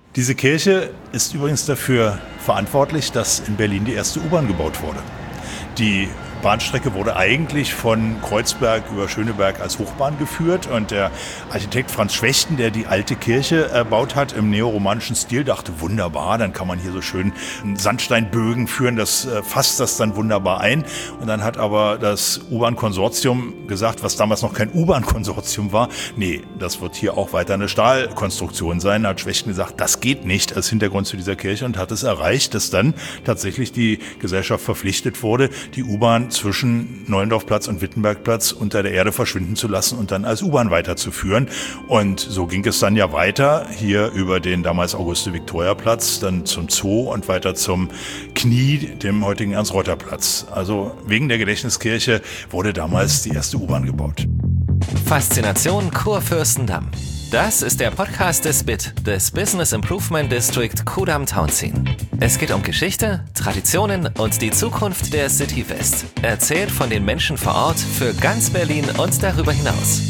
Diese Kirche ist übrigens dafür verantwortlich, dass in Berlin die erste U-Bahn gebaut wurde. Die Bahnstrecke wurde eigentlich von Kreuzberg über Schöneberg als Hochbahn geführt und der Architekt Franz Schwechten, der die alte Kirche erbaut hat im neoromanischen Stil, dachte, wunderbar, dann kann man hier so schön Sandsteinbögen führen, das fasst das dann wunderbar ein. Und dann hat aber das U-Bahn-Konsortium gesagt, was damals noch kein U-Bahn-Konsortium war, nee, das wird hier auch weiter eine Stahlkonstruktion sein. Da hat Schwechten gesagt, das geht nicht als Hintergrund zu dieser Kirche und hat es erreicht, dass dann tatsächlich die Gesellschaft verpflichtet wurde, die U-Bahn zwischen Neuendorfplatz und Wittenbergplatz unter der Erde verschwinden zu lassen und dann als U-Bahn weiterzuführen. Und so ging es dann ja weiter, hier über den damals Auguste-Victoria-Platz, dann zum Zoo und weiter zum Knie, dem heutigen Ernst-Reuter-Platz. Also wegen der Gedächtniskirche wurde damals die erste U-Bahn gebaut. Faszination Kurfürstendamm. Das ist der Podcast des BIT, des Business Improvement District Kudamm-Townsien. Es geht um Geschichte, Traditionen und die Zukunft der City West. Erzählt von den Menschen vor Ort für ganz Berlin und darüber hinaus.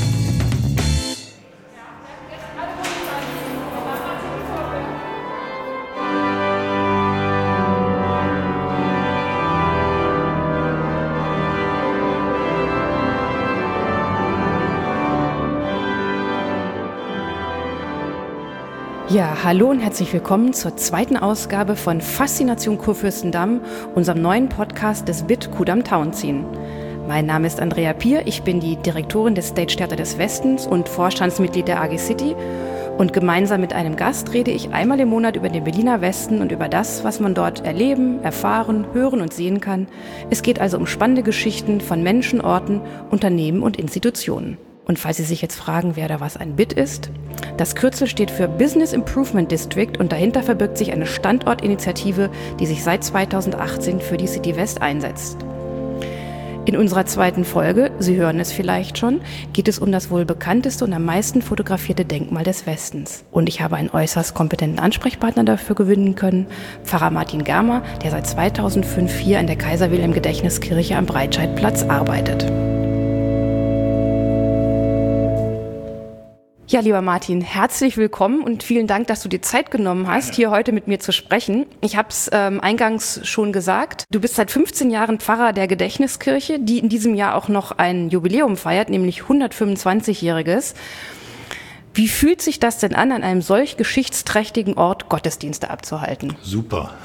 Ja, hallo und herzlich willkommen zur zweiten Ausgabe von Faszination Kurfürstendamm, unserem neuen Podcast des BIT Kudamm-Townsien. Mein Name ist Andrea Pier, ich bin die Direktorin des Stage Theater des Westens und Vorstandsmitglied der AG City. Und gemeinsam mit einem Gast rede ich einmal im Monat über den Berliner Westen und über das, was man dort erleben, erfahren, hören und sehen kann. Es geht also um spannende Geschichten von Menschen, Orten, Unternehmen und Institutionen. Und falls Sie sich jetzt fragen, wer da was ein BIT ist, das Kürzel steht für Business Improvement District und dahinter verbirgt sich eine Standortinitiative, die sich seit 2018 für die City West einsetzt. In unserer zweiten Folge, Sie hören es vielleicht schon, geht es um das wohl bekannteste und am meisten fotografierte Denkmal des Westens. Und ich habe einen äußerst kompetenten Ansprechpartner dafür gewinnen können, Pfarrer Martin Germer, der seit 2005 hier in der Kaiser-Wilhelm-Gedächtniskirche am Breitscheidplatz arbeitet. Ja, lieber Martin, herzlich willkommen und vielen Dank, dass du dir Zeit genommen hast, hier heute mit mir zu sprechen. Ich habe es eingangs schon gesagt, du bist seit 15 Jahren Pfarrer der Gedächtniskirche, die in diesem Jahr auch noch ein Jubiläum feiert, nämlich 125-jähriges. Wie fühlt sich das denn an einem solch geschichtsträchtigen Ort Gottesdienste abzuhalten? Super.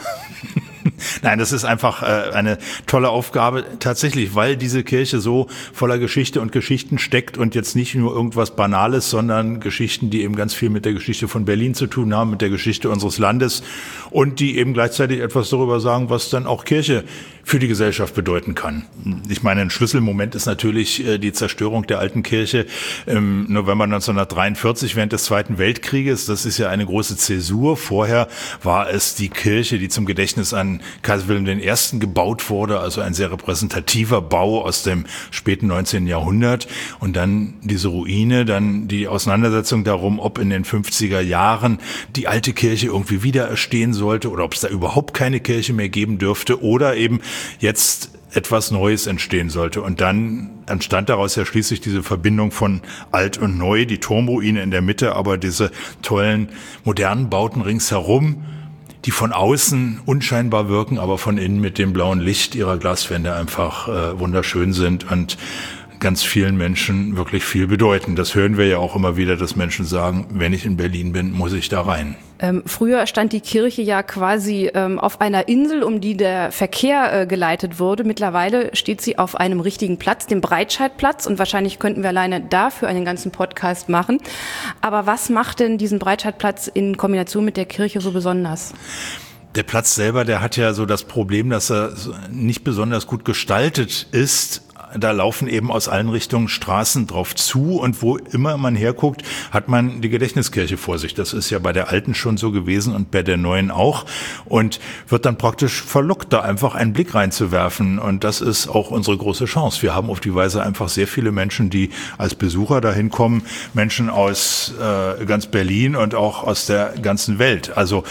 Nein, das ist einfach eine tolle Aufgabe, tatsächlich, weil diese Kirche so voller Geschichte und Geschichten steckt und jetzt nicht nur irgendwas Banales, sondern Geschichten, die eben ganz viel mit der Geschichte von Berlin zu tun haben, mit der Geschichte unseres Landes und die eben gleichzeitig etwas darüber sagen, was dann auch Kirche für die Gesellschaft bedeuten kann. Ich meine, ein Schlüsselmoment ist natürlich die Zerstörung der alten Kirche im November 1943 während des Zweiten Weltkrieges. Das ist ja eine große Zäsur. Vorher war es die Kirche, die zum Gedächtnis an Kaiser Wilhelm I. gebaut wurde, also ein sehr repräsentativer Bau aus dem späten 19. Jahrhundert. Und dann diese Ruine, dann die Auseinandersetzung darum, ob in den 50er Jahren die alte Kirche irgendwie wieder erstehen sollte oder ob es da überhaupt keine Kirche mehr geben dürfte oder eben jetzt etwas Neues entstehen sollte. Und dann entstand daraus ja schließlich diese Verbindung von alt und neu, die Turmruine in der Mitte, aber diese tollen modernen Bauten ringsherum, die von außen unscheinbar wirken, aber von innen mit dem blauen Licht ihrer Glaswände einfach wunderschön sind und ganz vielen Menschen wirklich viel bedeuten. Das hören wir ja auch immer wieder, dass Menschen sagen, wenn ich in Berlin bin, muss ich da rein. Früher stand die Kirche ja quasi auf einer Insel, um die der Verkehr geleitet wurde. Mittlerweile steht sie auf einem richtigen Platz, dem Breitscheidplatz. Und wahrscheinlich könnten wir alleine dafür einen ganzen Podcast machen. Aber was macht denn diesen Breitscheidplatz in Kombination mit der Kirche so besonders? Der Platz selber, der hat ja so das Problem, dass er nicht besonders gut gestaltet ist. Da laufen eben aus allen Richtungen Straßen drauf zu und wo immer man herguckt, hat man die Gedächtniskirche vor sich. Das ist ja bei der alten schon so gewesen und bei der neuen auch und wird dann praktisch verlockt, da einfach einen Blick reinzuwerfen und das ist auch unsere große Chance. Wir haben auf die Weise einfach sehr viele Menschen, die als Besucher dahin kommen, Menschen aus ganz Berlin und auch aus der ganzen Welt. Also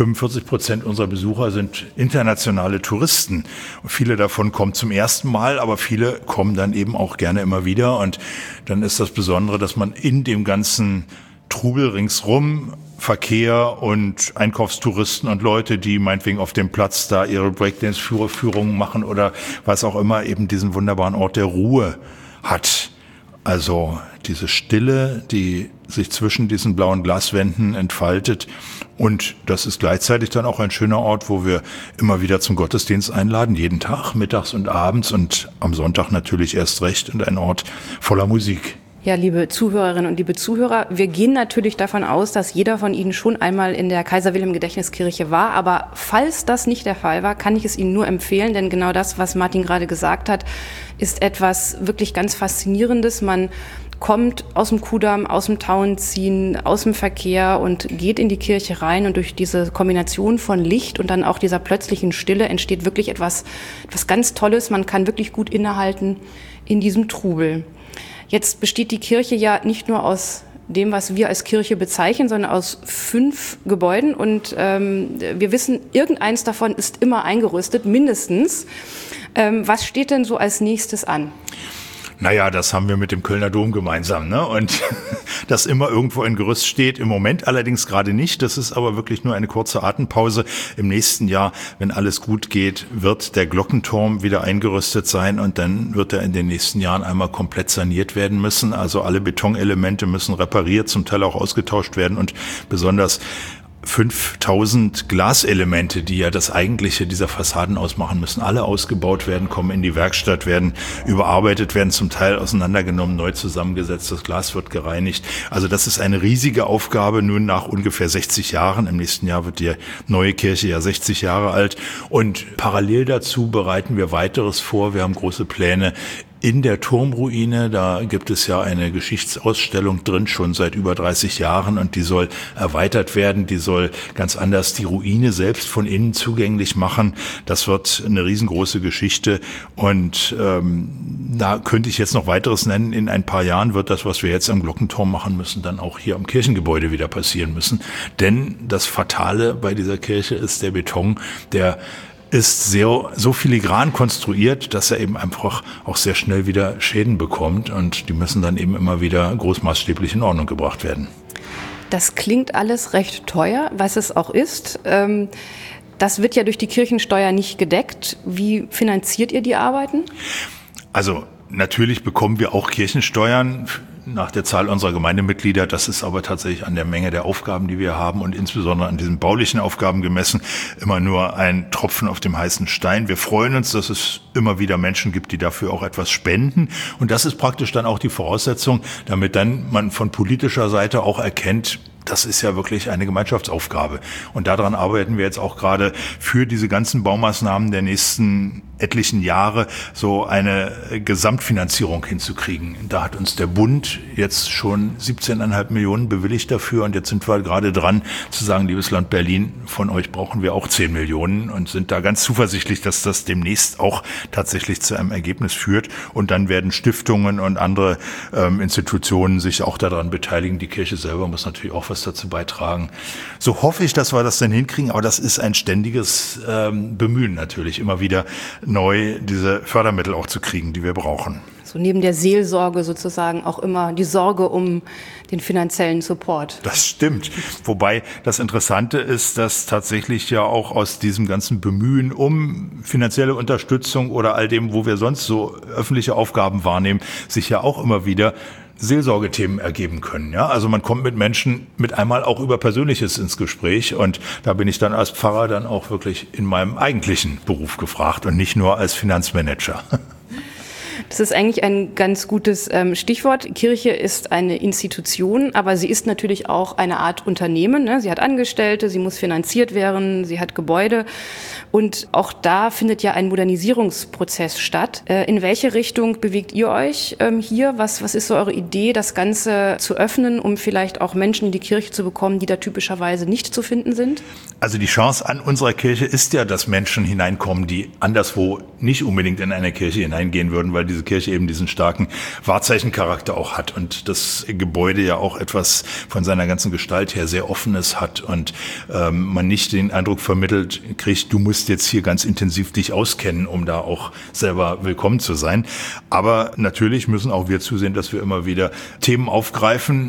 45% unserer Besucher sind internationale Touristen. Viele davon kommen zum ersten Mal, aber viele kommen dann eben auch gerne immer wieder und dann ist das Besondere, dass man in dem ganzen Trubel ringsrum, Verkehr und Einkaufstouristen und Leute, die meinetwegen auf dem Platz da ihre Breakdance-Führungen machen oder was auch immer, eben diesen wunderbaren Ort der Ruhe hat. Also diese Stille, die sich zwischen diesen blauen Glaswänden entfaltet. Und das ist gleichzeitig dann auch ein schöner Ort, wo wir immer wieder zum Gottesdienst einladen, jeden Tag, mittags und abends und am Sonntag natürlich erst recht, und ein Ort voller Musik. Ja, liebe Zuhörerinnen und liebe Zuhörer, wir gehen natürlich davon aus, dass jeder von Ihnen schon einmal in der Kaiser-Wilhelm-Gedächtniskirche war. Aber falls das nicht der Fall war, kann ich es Ihnen nur empfehlen, denn genau das, was Martin gerade gesagt hat, ist etwas wirklich ganz Faszinierendes. Man kommt aus dem Kudamm, aus dem Tauentzien, aus dem Verkehr und geht in die Kirche rein, und durch diese Kombination von Licht und dann auch dieser plötzlichen Stille entsteht wirklich etwas ganz Tolles. Man kann wirklich gut innehalten in diesem Trubel. Jetzt besteht die Kirche ja nicht nur aus dem, was wir als Kirche bezeichnen, sondern aus 5 Gebäuden. Und wir wissen, irgendeins davon ist immer eingerüstet, mindestens. Was steht denn so als nächstes an? Naja, das haben wir mit dem Kölner Dom gemeinsam, ne? Und dass immer irgendwo ein Gerüst steht, im Moment allerdings gerade nicht. Das ist aber wirklich nur eine kurze Atempause. Im nächsten Jahr, wenn alles gut geht, wird der Glockenturm wieder eingerüstet sein, und dann wird er in den nächsten Jahren einmal komplett saniert werden müssen. Also alle Betonelemente müssen repariert, zum Teil auch ausgetauscht werden, und besonders 5000 Glaselemente, die ja das Eigentliche dieser Fassaden ausmachen, müssen alle ausgebaut werden, kommen in die Werkstatt, werden überarbeitet, werden zum Teil auseinandergenommen, neu zusammengesetzt, das Glas wird gereinigt. Also das ist eine riesige Aufgabe, nun nach ungefähr 60 Jahren. Im nächsten Jahr wird die neue Kirche ja 60 Jahre alt, und parallel dazu bereiten wir weiteres vor. Wir haben große Pläne in der Turmruine. Da gibt es ja eine Geschichtsausstellung drin, schon seit über 30 Jahren, und die soll erweitert werden. Die soll ganz anders die Ruine selbst von innen zugänglich machen. Das wird eine riesengroße Geschichte, und da könnte ich jetzt noch weiteres nennen. In ein paar Jahren wird das, was wir jetzt am Glockenturm machen müssen, dann auch hier am Kirchengebäude wieder passieren müssen. Denn das Fatale bei dieser Kirche ist der Beton, der ist so filigran konstruiert, dass er eben einfach auch sehr schnell wieder Schäden bekommt, und die müssen dann eben immer wieder großmaßstäblich in Ordnung gebracht werden. Das klingt alles recht teuer, was es auch ist. Das wird ja durch die Kirchensteuer nicht gedeckt. Wie finanziert ihr die Arbeiten? Also natürlich bekommen wir auch Kirchensteuern nach der Zahl unserer Gemeindemitglieder. Das ist aber tatsächlich an der Menge der Aufgaben, die wir haben, und insbesondere an diesen baulichen Aufgaben gemessen, immer nur ein Tropfen auf dem heißen Stein. Wir freuen uns, dass es immer wieder Menschen gibt, die dafür auch etwas spenden. Und das ist praktisch dann auch die Voraussetzung, damit dann man von politischer Seite auch erkennt, das ist ja wirklich eine Gemeinschaftsaufgabe. Und daran arbeiten wir jetzt auch gerade für diese ganzen Baumaßnahmen der nächsten etlichen Jahre, so eine Gesamtfinanzierung hinzukriegen. Da hat uns der Bund jetzt schon 17,5 Millionen bewilligt dafür, und jetzt sind wir gerade dran zu sagen, liebes Land Berlin, von euch brauchen wir auch 10 Millionen, und sind da ganz zuversichtlich, dass das demnächst auch tatsächlich zu einem Ergebnis führt. Und dann werden Stiftungen und andere Institutionen sich auch daran beteiligen. Die Kirche selber muss natürlich auch was dazu beitragen. So hoffe ich, dass wir das dann hinkriegen, aber das ist ein ständiges Bemühen natürlich, immer wieder neu diese Fördermittel auch zu kriegen, die wir brauchen. So neben der Seelsorge sozusagen auch immer die Sorge um den finanziellen Support. Das stimmt. Wobei das Interessante ist, dass tatsächlich ja auch aus diesem ganzen Bemühen um finanzielle Unterstützung oder all dem, wo wir sonst so öffentliche Aufgaben wahrnehmen, sich ja auch immer wieder Seelsorgethemen ergeben können. Ja, also man kommt mit Menschen mit einmal auch über Persönliches ins Gespräch, und da bin ich dann als Pfarrer dann auch wirklich in meinem eigentlichen Beruf gefragt und nicht nur als Finanzmanager. Das ist eigentlich ein ganz gutes Stichwort. Kirche ist eine Institution, aber sie ist natürlich auch eine Art Unternehmen, ne? Sie hat Angestellte, sie muss finanziert werden, sie hat Gebäude, und auch da findet ja ein Modernisierungsprozess statt. In welche Richtung bewegt ihr euch hier? Was ist so eure Idee, das Ganze zu öffnen, um vielleicht auch Menschen in die Kirche zu bekommen, die da typischerweise nicht zu finden sind? Also die Chance an unserer Kirche ist ja, dass Menschen hineinkommen, die anderswo nicht unbedingt in eine Kirche hineingehen würden, weil diese Kirche eben diesen starken Wahrzeichencharakter auch hat und das Gebäude ja auch etwas von seiner ganzen Gestalt her sehr Offenes hat und man nicht den Eindruck vermittelt kriegt, du musst jetzt hier ganz intensiv dich auskennen, um da auch selber willkommen zu sein. Aber natürlich müssen auch wir zusehen, dass wir immer wieder Themen aufgreifen,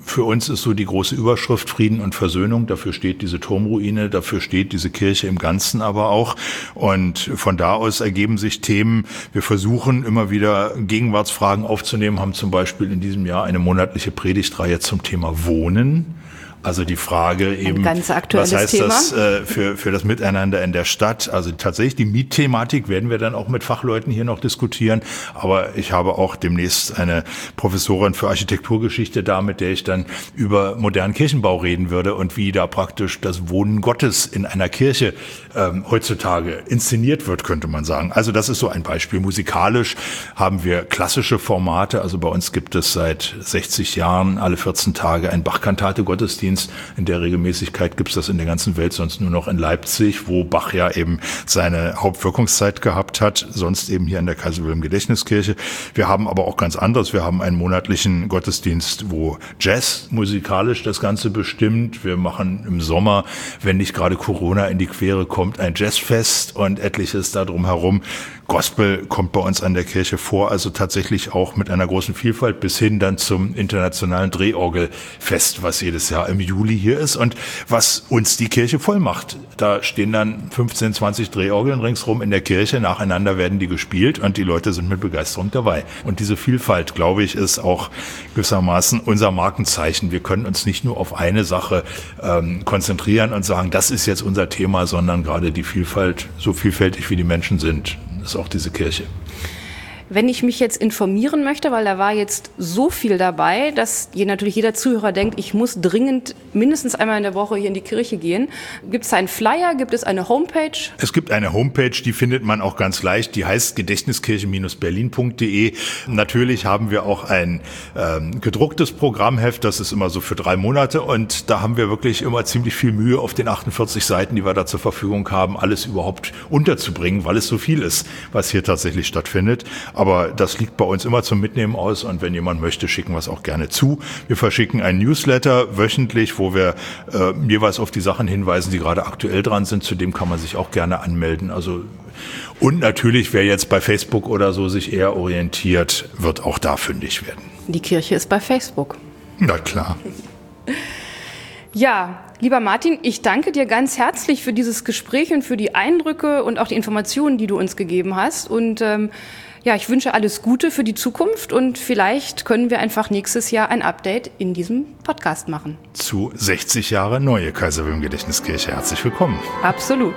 für uns ist so die große Überschrift Frieden und Versöhnung. Dafür steht diese Turmruine, dafür steht diese Kirche im Ganzen aber auch. Und von da aus ergeben sich Themen. Wir versuchen immer wieder Gegenwartsfragen aufzunehmen, haben zum Beispiel in diesem Jahr eine monatliche Predigtreihe zum Thema Wohnen. Also die Frage eben, was heißt Thema? Das für das Miteinander in der Stadt? Also tatsächlich die Mietthematik werden wir dann auch mit Fachleuten hier noch diskutieren. Aber ich habe auch demnächst eine Professorin für Architekturgeschichte da, mit der ich dann über modernen Kirchenbau reden würde und wie da praktisch das Wohnen Gottes in einer Kirche heutzutage inszeniert wird, könnte man sagen. Also das ist so ein Beispiel. Musikalisch haben wir klassische Formate. Also bei uns gibt es seit 60 Jahren alle 14 Tage ein Bach-Kantate-Gottesdienst. In der Regelmäßigkeit gibt es das in der ganzen Welt sonst nur noch in Leipzig, wo Bach ja eben seine Hauptwirkungszeit gehabt hat, sonst eben hier in der Kaiser-Wilhelm-Gedächtniskirche. Wir haben aber auch ganz anderes. Wir haben einen monatlichen Gottesdienst, wo Jazz musikalisch das Ganze bestimmt. Wir machen im Sommer, wenn nicht gerade Corona in die Quere kommt, ein Jazzfest und etliches darum herum. Gospel kommt bei uns an der Kirche vor, also tatsächlich auch mit einer großen Vielfalt bis hin dann zum internationalen Drehorgelfest, was jedes Jahr im Juli hier ist und was uns die Kirche voll macht. Da stehen dann 15, 20 Drehorgeln ringsrum in der Kirche, nacheinander werden die gespielt und die Leute sind mit Begeisterung dabei. Und diese Vielfalt, glaube ich, ist auch gewissermaßen unser Markenzeichen. Wir können uns nicht nur auf eine Sache konzentrieren und sagen, das ist jetzt unser Thema, sondern gerade die Vielfalt, so vielfältig wie die Menschen sind, ist auch diese Kirche. Wenn ich mich jetzt informieren möchte, weil da war jetzt so viel dabei, dass natürlich jeder Zuhörer denkt, ich muss dringend mindestens einmal in der Woche hier in die Kirche gehen. Gibt es einen Flyer? Gibt es eine Homepage? Es gibt eine Homepage, die findet man auch ganz leicht. Die heißt gedächtniskirche-berlin.de. Natürlich haben wir auch ein gedrucktes Programmheft. Das ist immer so für 3 Monate. Und da haben wir wirklich immer ziemlich viel Mühe auf den 48 Seiten, die wir da zur Verfügung haben, alles überhaupt unterzubringen, weil es so viel ist, was hier tatsächlich stattfindet. Aber das liegt bei uns immer zum Mitnehmen aus und wenn jemand möchte, schicken wir es auch gerne zu. Wir verschicken ein Newsletter wöchentlich, wo wir jeweils auf die Sachen hinweisen, die gerade aktuell dran sind. Zudem kann man sich auch gerne anmelden. Also und natürlich, wer jetzt bei Facebook oder so sich eher orientiert, wird auch da fündig werden. Die Kirche ist bei Facebook. Na klar. Ja, lieber Martin, ich danke dir ganz herzlich für dieses Gespräch und für die Eindrücke und auch die Informationen, die du uns gegeben hast. Und ich wünsche alles Gute für die Zukunft und vielleicht können wir einfach nächstes Jahr ein Update in diesem Podcast machen. Zu 60 Jahre neue Kaiser-Wilhelm-Gedächtniskirche. Herzlich willkommen. Absolut.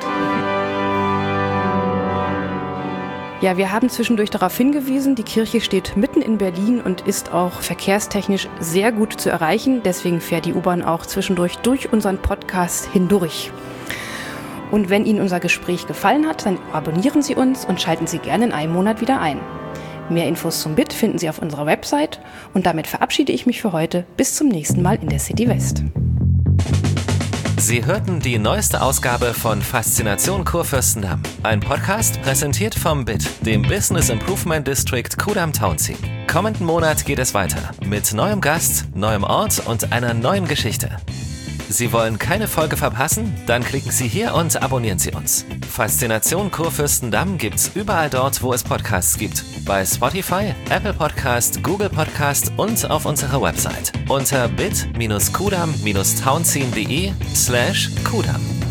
Ja, wir haben zwischendurch darauf hingewiesen, die Kirche steht mitten in Berlin und ist auch verkehrstechnisch sehr gut zu erreichen. Deswegen fährt die U-Bahn auch zwischendurch durch unseren Podcast hindurch. Und wenn Ihnen unser Gespräch gefallen hat, dann abonnieren Sie uns und schalten Sie gerne in einem Monat wieder ein. Mehr Infos zum BIT finden Sie auf unserer Website und damit verabschiede ich mich für heute. Bis zum nächsten Mal in der City West. Sie hörten die neueste Ausgabe von Faszination Kurfürstendamm. Ein Podcast präsentiert vom BIT, dem Business Improvement District Kudamm-Townsien. Kommenden Monat geht es weiter mit neuem Gast, neuem Ort und einer neuen Geschichte. Sie wollen keine Folge verpassen? Dann klicken Sie hier und abonnieren Sie uns. Faszination Kurfürstendamm gibt's überall dort, wo es Podcasts gibt. Bei Spotify, Apple Podcast, Google Podcast und auf unserer Website unter bit-kudam-townsien.de/kudam.